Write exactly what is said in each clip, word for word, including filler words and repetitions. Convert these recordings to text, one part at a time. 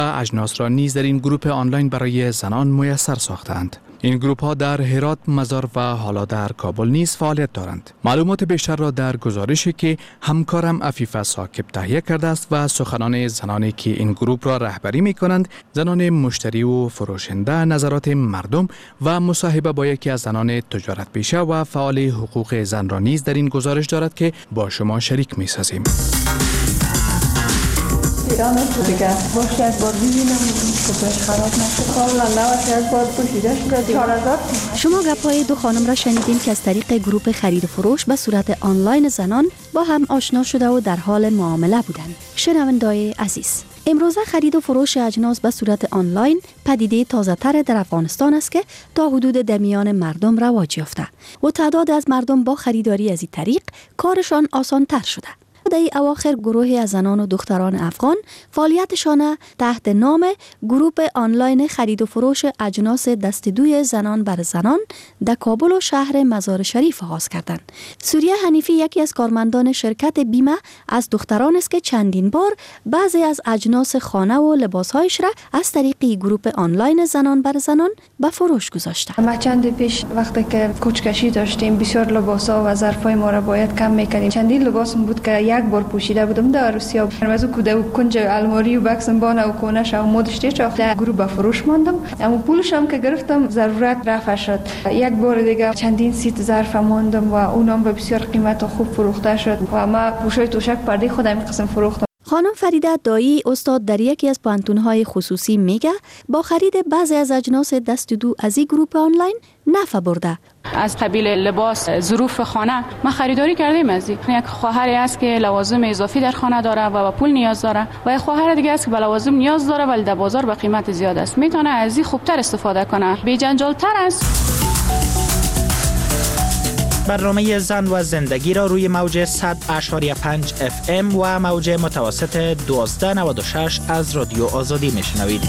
اجناس را نیز در این گروه آنلاین برای زنان میسر ساختند. این گروپ ها در هرات، مزار و حالا در کابل نیز فعالیت دارند. معلومات بیشتر را در گزارشی که همکارم عفیفه ساکب تهیه کرده است و سخنان زنانی که این گروپ را رهبری می کنند، زنان مشتری و فروشنده، نظرات مردم و مصاحبه با یکی از زنان تجارت پیشه و فعال حقوق زن را نیز در این گزارش دارد که با شما شریک می سازیم. ایران دیگه باشه یک بار ببینم کپش خراب نشه. کاملا نباشه یک بار پوشیده شده چهار هزار. شما گپ‌های دو خانم را شنیدین که از طریق گروه خرید و فروش به صورت آنلاین زنان با هم آشنا شده و در حال معامله بودند. شنونده‌های عزیز، امروزه خرید و فروش اجناس به صورت آنلاین پدیده تازه‌تر در افغانستان است که تا حدود در میان مردم رواج یافته و تعداد از مردم با خریداری از این طریق کارشان آسان‌تر شده. در اواخر گروهی از زنان و دختران افغان فعالیتشان تحت نام گروه آنلاین خرید و فروش اجناس دست دوی زنان بر زنان در کابل و شهر مزار شریف آغاز کردند. سوریه حنیفی یکی از کارمندان شرکت بیمه از دختران است که چندین بار بعضی از اجناس خانه و لباسهایش را از طریق گروه آنلاین زنان بر زنان به فروش گذاشته. ما چند پیش وقتی که کوچکشی داشتیم بسیار لباسا و ظرفای ما را باید کم می‌کردیم. چندین لباس بود که یک بار پوشیده بودم در روسیا. از کوده و کنج الماری و بکسم بانه و کونش و مدشتی چاخ در گروه به فروش ماندم. اما پولش هم که گرفتم ضرورت رفع شد. یک بار دیگه چندین سیت ظرف ماندم و اونم به بسیار قیمت و خوب فروخته شد و ما پوشای توشک پرده خودم قسم فروختم. خانم فریده دایی استاد در یکی از پانتون‌های خصوصی میگه با خرید بعضی از اجناس دست دو از این گروه آنلاین نفع برده. از قبیل لباس، ظروف خانه ما خریداری کردیم. از یک خواهری است که لوازم اضافی در خانه داره و به پول نیاز داره و یک خواهر دیگه است که به لوازم نیاز داره ولی در بازار به قیمت زیاد است. میتونه از این خوبتر استفاده کنه، بی جنجال‌تر است. برنامه زن و زندگی را روی موج صد و پنج اف ام و موج متوسط دوازده نود و شش از رادیو آزادی میشنوید.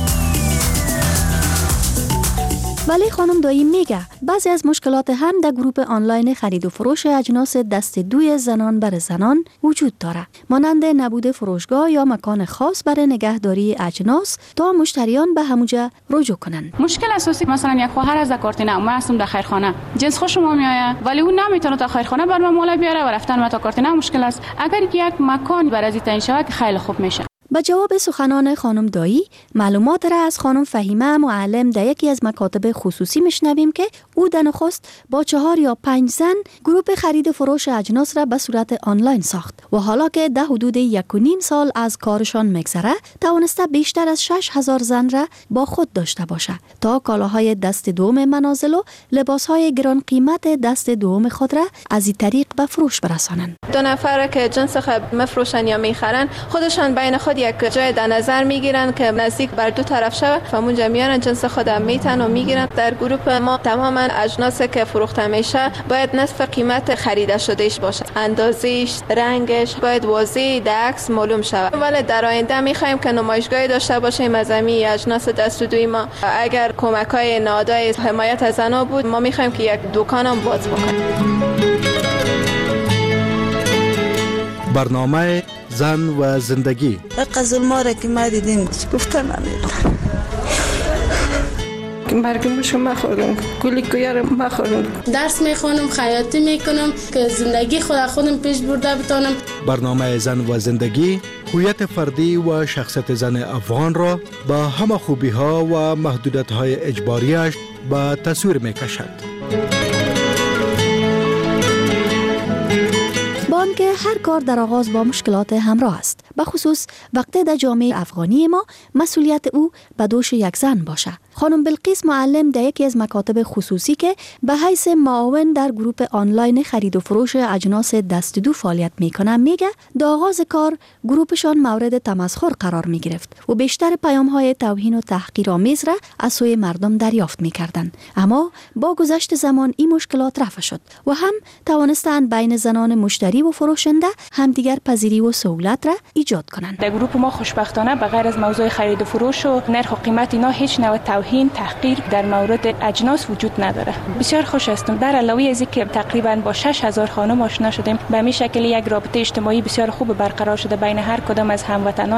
ولی خانم دایی میگه بعضی از مشکلات هم در گروه آنلاین خرید و فروش اجناس دست دوی زنان بر زنان وجود داره، مانند نبود فروشگاه یا مکان خاص برای نگهداری اجناس تا مشتریان به همونجا رجوع کنن. مشکل اساسی مثلا یک خواهر از کارتینه ما هستم در خیرخانه، جنس خوشم میاد ولی اون نمیتونه تا خیرخانه بر من مال بیاره و رفتن ما تا کارتینه مشکل است. اگر یک مکان برای تعیین شود خیلی خوب میشه. با جواب سخنان خانم دایی، معلومات را از خانم فهیمه معلم در یکی از مکاتب خصوصی میشنویم که او در نخست با چهار یا پنج زن گروه خرید و فروش اجناس را به صورت آنلاین ساخت و حالا که در حدود یک و نیم سال از کارشان میگذره توانسته بیشتر از شش هزار زن را با خود داشته باشه تا کالاهای دست دوم منازل و لباسهای گران قیمت دست دوم خود را از این طریق به فروش برسانند. دو نفر که جنس خود میفروشن یا میخرن خودشان بین خود یک جای در نظر میگیرن که نزدیک بر دو طرف شود و اونجا میارن جنس خودم میتن و میگیرن. در گروه ما تماما اجناسی که فروخته میشه باید نصف قیمت خریده شدهش باشه، اندازهش، رنگش باید واضح در عکس معلوم شود. ولی در آینده میخوایم که نمایشگاهی داشته باشیم از همین اجناس دست دوی ما. اگر کمک‌های نهادهای حمایت از زنان بود ما میخوایم که یک دکان هم باز بکنیم. برنامه زن و زندگی. قزل ماره که ما دیدیم گفتن نمیدونم که مرگم شما خورم گلی کویارم ما خورم درس میخونم، خیاطی میکنم که زندگی خود خودم پیش برده بتونم. برنامه زن و زندگی هویت فردی و شخصیت زن افغان را با همه خوبی ها و محدودیت های اجباریش به تصویر میکشد. با آنکه هر کار در آغاز با مشکلات همراه است، به خصوص وقتی در جامعه افغانی ما مسئولیت او به دوش یک زن باشه. خانم بلقیس معلم در یکی از مکاتب خصوصی که به حیث معاون در گروه آنلاین خرید و فروش اجناس دست دو فعالیت میکنه میگه در آغاز کار گروهشان مورد تمسخر قرار میگرفت و بیشتر پیام‌های توهین و تحقیرآمیز را از سوی مردم دریافت میکردند. اما با گذشت زمان این مشکلات رفع شد و هم توانستند بین زنان مشتری و فروشنده همدیگر پذیری و سهولت را ایجاد کنند. در گروه ما خوشبختانه به غیر از موضوع خرید و فروش و نرخ و قیمت اینا هیچ نوع توهین، تحقیر در مورد اجناس وجود نداره. بسیار خوش هستم. در علاوه از اینکه تقریبا با شش هزار خانم آشنا شدیم، به همین شکل یک رابطه اجتماعی بسیار خوب برقرار شده بین هر کدام از هموطنان ما.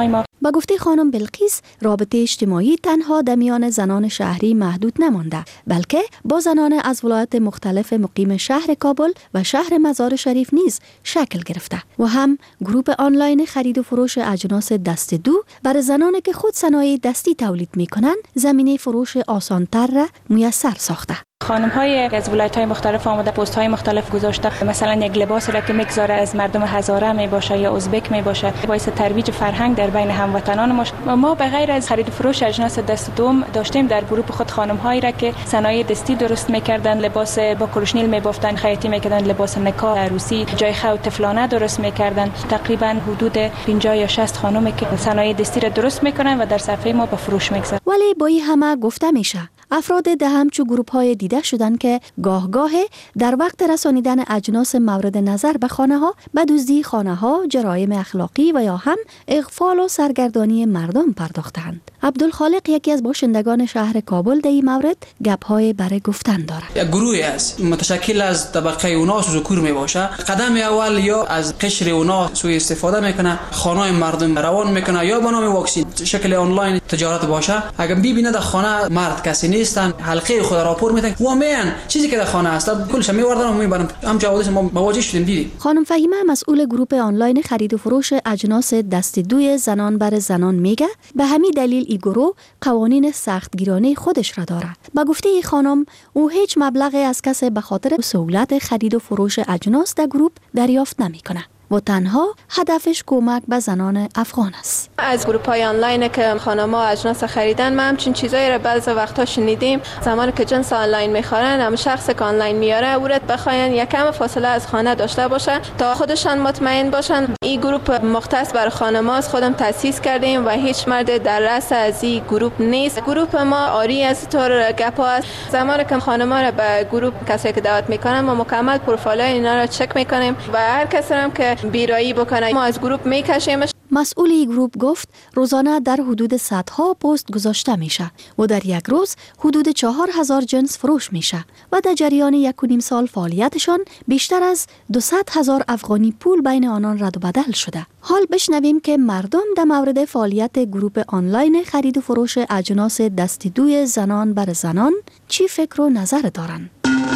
با گفته خانم بلقیس، رابطه اجتماعی تنها در میان زنان شهری محدود نمانده، بلکه با زنان از ولایات مختلف مقیم شهر کابل و شهر مزار شریف نیز شکل گرفته و هم گروه آنلاین خرید و فروش اجناس دست دو برای زنانی که خود صنایع دستی تولید می‌کنند زمینه فروش آسان‌تر را میسر ساخته. خانم های از ولایت های مختلف آمده پست های مختلف گذاشته، مثلا یک لباس را که میگذاره از مردم هزاره می باشه یا ازبک می باشه، باعث ترویج فرهنگ در بین هموطنان ما. ما به غیر از خرید و فروش اجناس دست دوم داشتیم در گروه خود خانم هایی را که صنایع دستی درست میکردن، لباس با کروشنیل میبافتن، خیاطی میکردن، لباس نکاح عروسی، جای خو طفلانه درست میکردن. تقریبا حدود پنجاه یا شصت خانم که صنایع دستی را درست میکنن و در صفحه ما به فروش میگذارن. ولی با این همه گفته میشه افراد ده همچو گروپ های دیده شدن که گاه گاه در وقت رسانیدن اجناس مورد نظر به خانه ها به دزدی خانه ها، جرایم اخلاقی و یا هم اغفال و سرگردانی مردم پرداختند. عبدالخالق یکی از باشندگان شهر کابل در این مورد گپ های برای گفتن دارد. یک گروهی است متشکل از طبقه اونا ذکور می باشه. قدم اول یا از قشر اونا سوء استفاده میکنه، خانه مردم روان میکنه یا به نام واکسین شکل آنلاین تجارت باشه. اگر ببینه در خانه مرد کسی نیستن، حلقه خود راپور میدن و میان چیزی که در خانه است کلش میوردن و میبرن. هم جوادش ما مواجه شدیم دیدیم. خانم فهیمه مسئول گروه آنلاین خرید و فروش اجناس دست دوی زنان بر زنان میگه به همین دلیل این گروه قوانین سختگیرانه خودش را داره. با گفته ای خانم او هیچ مبلغی از کسی به خاطر سهولت خرید و فروش اجناس در گروه دریافت نمیکنه و تنها هدفش کمک به زنان افغان است. از گروپ های آنلاین که خانم‌ها اجناس خریدن ما همچین چیزایی را بعضی وقتا شنیدیم. زمانی که جنس آنلاین میخرن هم شخص که آنلاین میاره اورت بخواین یک کم فاصله از خانه داشته باشن تا خودشان مطمئن باشن. این گروپ مختص برای خانم‌هاست، خودم تأسیس کردیم و هیچ مرد در رأس از این گروپ نیست. گروپ ما آری از طور گپا است. زمانی که خانم‌ها را به گروپ کسی که دعوت میکنن ما مکمل پروفایل اینا را چک میکنیم و هر کسی هم که بیرایی بکنه ما از گروپ میکشیمش. مسئول این گروپ گفت روزانه در حدود صدها پست گذاشته میشه و در یک روز حدود چهار هزار جنس فروش میشه و در جریان یک و نیم سال فعالیتشان بیشتر از دویست هزار افغانی پول بین آنان رد و بدل شده. حال بشنویم که مردم در مورد فعالیت گروپ آنلاین خرید و فروش اجناس دست دوی زنان بر زنان چی فکر و نظر دارند.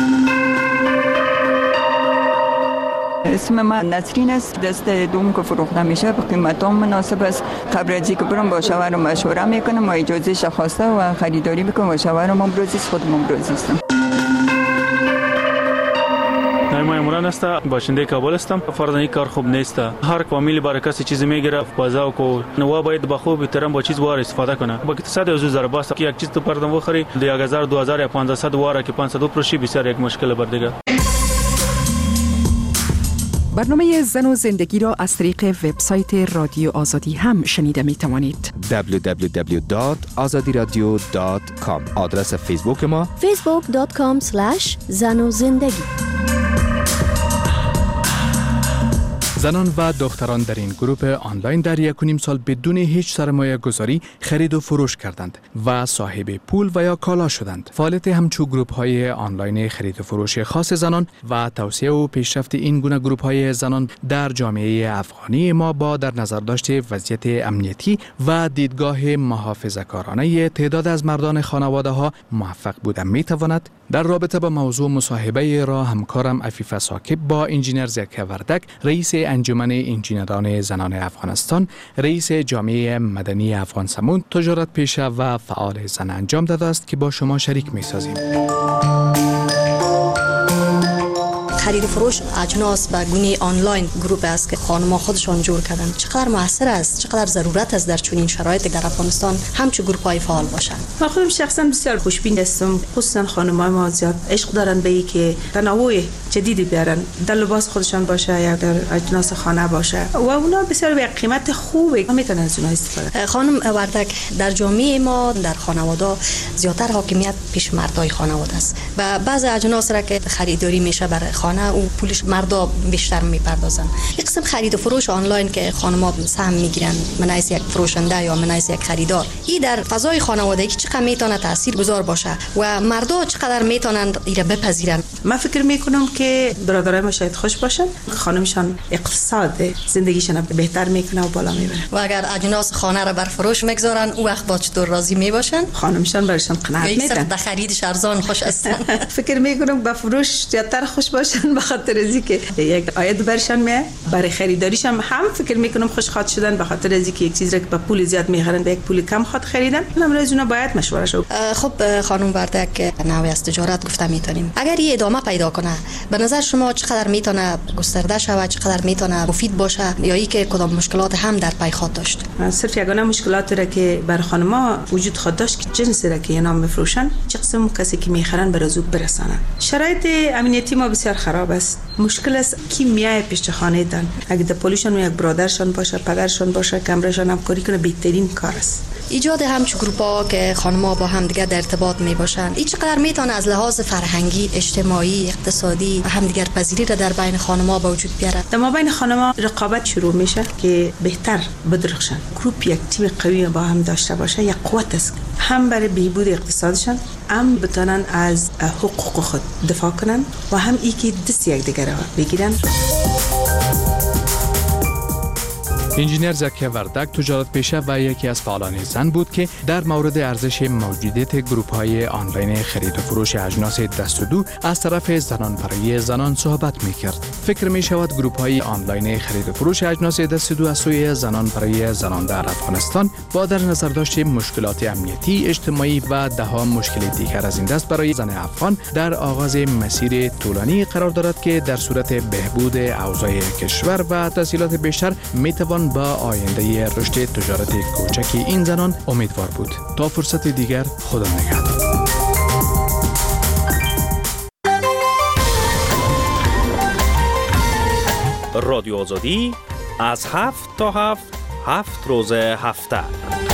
اسم من نسرین است. دست دوم که فروخته میشه به قیمت هم مناسب است. قبل از اینکه برم با شوهرم مشوره میکنم و اجازه شخصه و خریداری میکنم و شوهرم هم روزی است، خودم هم روزی هستم. نام عمران است، باشنده کابل هستم. فرضاً این کار خوب نیست. هر فامیلی برای کسی چیزی میگیره بازاو کو نو باید با خوب احترام با چیز وار استفاده کنه. با اقتصاد از زر باست که یک چیز تو پردم بخری یک هزار دو هزار یا پانصد واره که پانصد پروشی بسیار یک مشکل بر دیگه. برنامه زن و زندگی را از طریق وبسایت رادیو آزادی هم شنیده می توانید. دبلیو دبلیو دبلیو دات آزادی رادیو دات کام. آدرس فیسبوک ما فیسبوک دات کام اسلش زن و زندگی. زنان و دختران در این گروه آنلاین در یک و نیم سال بدون هیچ سرمایه گذاری خرید و فروش کردند و صاحب پول و یا کالا شدند. فعالیت همچو گروه های آنلاین خرید و فروش خاص زنان و توسعه و پیشرفت این گونه گروه های زنان در جامعه افغانی ما با در نظر داشته وضعیت امنیتی و دیدگاه محافظه‌کارانه تعداد از مردان خانواده ها موفق بودن می تواند. در رابطه با موضوع مصاحبه را همکارم عفیفه ساکب با انجینر زکیه وردک، رئیس انجمن انجینران زنان افغانستان، رئیس جامعه مدنی افغان سمون، تجارت پیشه و فعال زن انجام داده است که با شما شریک می سازیم. خرید و فروش اجناس به گونه آنلاین گروپ است که خانم‌ها خودشان جور کردن. چقدر موثر است، چقدر ضرورت است در چنین شرایطی در افغانستان همچون گروپ‌های فعال باشند. من خودم شخصا بسیار خوشبین هستم، خصوصا خانم‌های ما زیاد عشق دارن به اینکه تنوع جدیدی بیارن، در لباس خودشان باشه یا در اجناس خانه باشه و اونا بسیار به قیمت خوبی میتونن از اونها استفاده کنن. خانم وردک، در جامعه ما در خانواده زیاتر حاکمیت پیش مردای خانواده است و بعضی اجناس را که خریداری میشه برای خانه خانه و پولش مردا بیشتر میپردازن. یک قسم خرید و فروش آنلاین که خانم‌ها سهم میگیرن من از یک فروشنده یا من از یک خریدار، این در فضای خانوادگی چقدر میتونه تاثیرگذار باشه و مردا چقدر میتونن ایره بپذیرن. من فکر میکنم که برادرای ما شاید خوش باشن، خانمشان اقتصاد زندگیشون بهتر میکنه و بالا میبره و اگر اجناس خانه را بر فروش میگذارن او وقت با چطور راضی میباشن؟ خانمشان برشان قناعت میدن. به خریدش ارزان خوش هستن. فکر میکنم با فروش زیادتر خوش باشن به خاطر ازی که یک عاید برشان میاد. برای خریداریشان هم فکر میکنم خوشخواد شدن به خاطر ازی که یک چیز را که با پول زیاد میخرن به یک پول کم خاط خریدن. امروز اونا باید مشوره شو. خب خانم وردک، نوعی از تجارت گفته میتونیم اگر این ادامه پیدا کنه به نظر شما چقدر میتونه گسترده شود، چقدر میتونه مفید باشه یا ای که کدام مشکلات هم در پی خود داشت؟ صرف یگانه مشکلاتی را که بر خانم‌ها وجود خود داشت که جنسی را که اینا میفروشن چه قسم کسی که میخرن بر زود برسانن. شرایط امنیتی ما بسیار خراب است. مشکل است کی میای پیش خانه دن. اگه د پلیسشون یک برادرشون باشه، پدرشون باشه، کمرشون همکاری کنه بهترین کار است. ایجاد همچون گروپ‌ها که خانم‌ها با هم دیگه در ارتباط میباشن این چقدر میتونه از لحاظ فرهنگی، اجتماعی، اقتصادی و همدیگر پذیری را در بین خانم‌ها به وجود بیاره؟ در مابین خانم‌ها رقابت شروع میشه که بهتر بدرخشن. گروپ یک تیم قوی با هم داشته باشه یک قوت است، هم برای بهبود اقتصادشان، هم بتونن از حقوق خود دفاع کنن و هم ای که دست یک دیگر را بگیرن. انجینر زکیه وردک تجارت پیشه و یکی از فعالان زن بود که در مورد ارزش موجودیت گروپ‌های آنلاین خرید و فروش اجناس دست و دو از طرف زنان برای زنان صحبت می‌کرد. فکر می‌شود گروپ‌های آنلاین خرید و فروش اجناس دست و دو از سوی زنان برای زنان در افغانستان با در نظر داشت مشکلات امنیتی، اجتماعی و ده‌ها مشکل دیگر از این دست برای زن افغان در آغاز مسیر طولانی قرار دارد که در صورت بهبود اوضاع کشور و تسهیلات بیشتر می‌توان با آینده رشد تجارت کوچک این زنان امیدوار بود. تا فرصت دیگر، خدا نگهدار. رادیو آزادی از هفت تا هفت هفت روز هفته